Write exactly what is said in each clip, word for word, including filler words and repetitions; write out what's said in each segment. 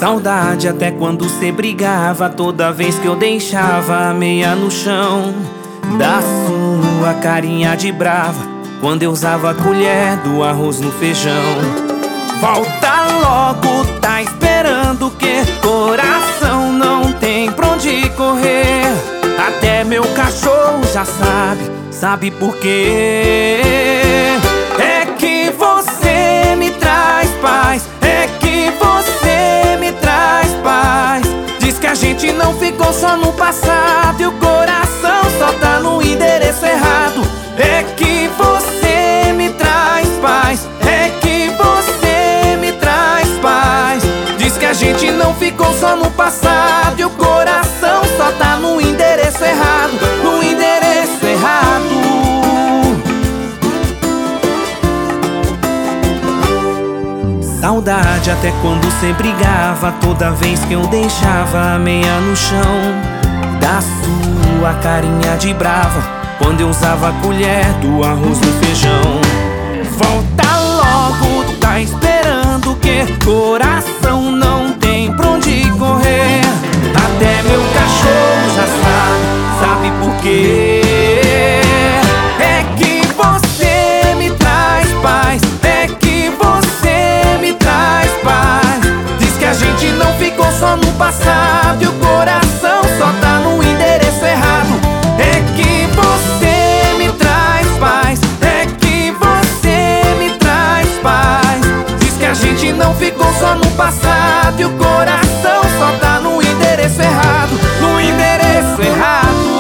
Saudade até quando cê brigava, toda vez que eu deixava a meia no chão. Da sua carinha de brava, quando eu usava a colher do arroz no feijão. Volta logo, tá esperando o quê? Coração não tem pra onde correr. Até meu cachorro já sabe, sabe por quê? É que você me traz paz, é que você me traz paz. Diz que a gente não ficou só no passado e o coração só tá no endereço errado. É que você me traz paz, é que você me traz paz. Diz que a gente não ficou só no passado e o coração só tá no endereço errado, no endereço errado. Saudade até quando cê brigava, toda vez que eu deixava a meia no chão. Da sua carinha de brava, quando eu usava a colher do arroz no feijão. Volta logo, tá esperando o quê? Coração não tem pra onde correr. Até meu cachorro já sabe, sabe por quê? É que você me traz paz, é que você me traz paz. Diz que a gente não ficou só no passado e o coração só tá no endereço errado. É que você me traz paz, é que você me traz paz. Diz que a gente não ficou só no passado e o coração só tá no endereço errado, no endereço errado.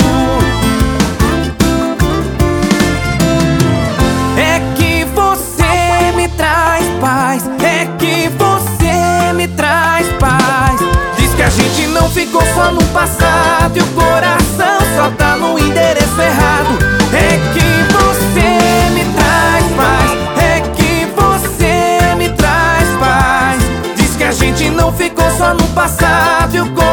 É que você me traz paz, é que você me traz paz. Diz que a gente não ficou só no passado e o coração só tá no endereço errado. É que você me traz paz, é que você me traz paz. Diz que a gente não ficou só no passado e o coração